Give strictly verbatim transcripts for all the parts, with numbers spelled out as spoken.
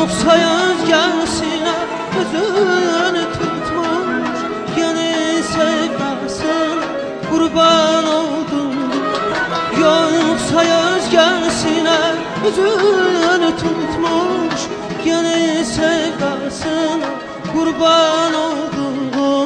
Yoksa özgəsinə özünü tutmuş, yeni sevdasına kurban oldum. Yoksa özgəsinə özünü tutmuş, yeni sevdasına kurban oldum.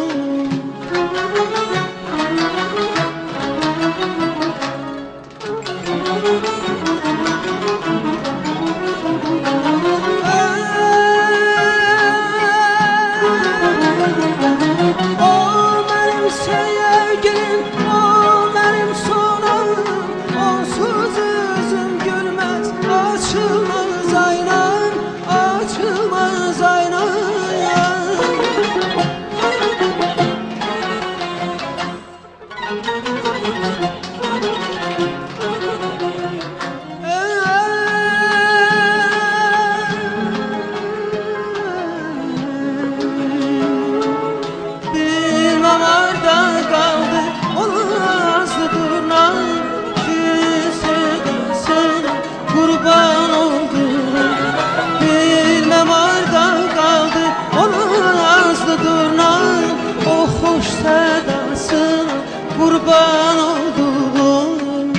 Sedasına kurban oldum.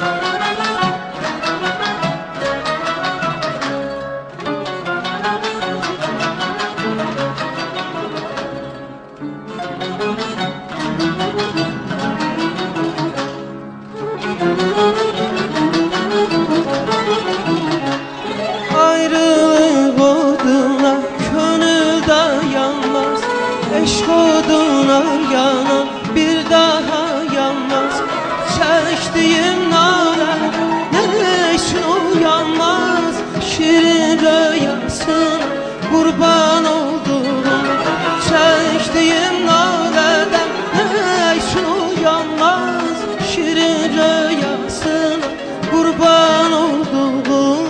Ayrılık oduna gönül dayanmaz, eşk oduna yanan bir daha yanmaz. Çektiğim nare ne için uyanmaz, şirin rüyasına kurban oldum. Çektiğim nareden ne için uyanmaz, şirin rüyasına kurban oldum.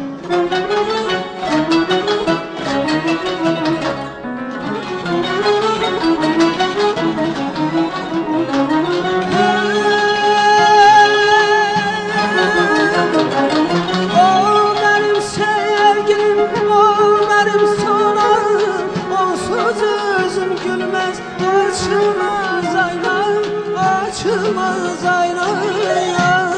Açılmaz aynalar, açılmaz aynalar.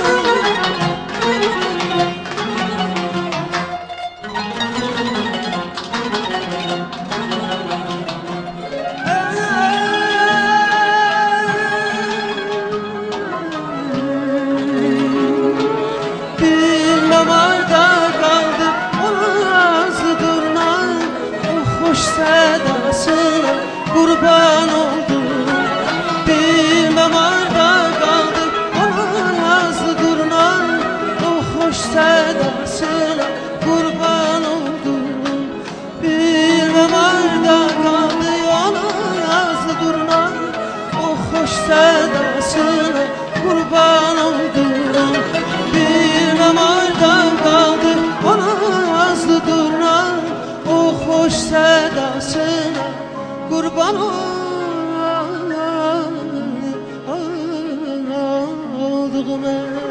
Bilmem arda kaldı onun ağzı durnan, o hoş sedasına kurban oldum. Bilmem arda kaldı onun ağzı durnan, o hoş sedasına kurban oldum. Bilmem arda kaldı onun ağzı durnan, o hoş sedasına kurban oldum. Bilmem arda kaldı onun ağzı durnan, o hoş sedasına kurban oldum.